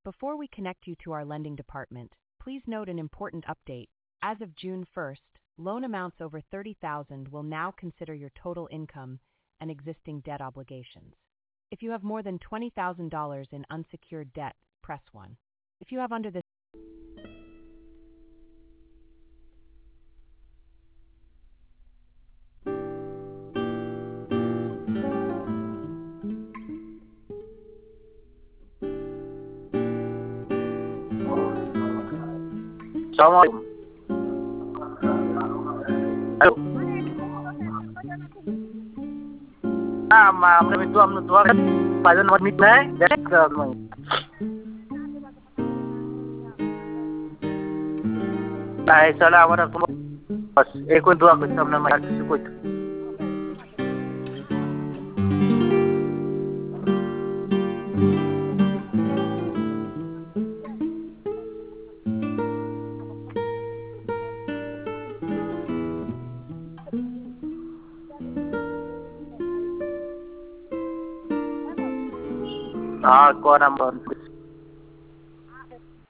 Before we connect you to our lending department, please note an important update. As of June 1st, loan amounts over $30,000 will now consider your total income and existing debt obligations. If you have more than $20,000 in unsecured debt, press 1. If you have under this Assalamualaikum. Halo. Maaf, itu amnu tua kan pada nomor midnight dan Assalamualaikum. Bas, ikut dua aku sama nama ikut. Aku number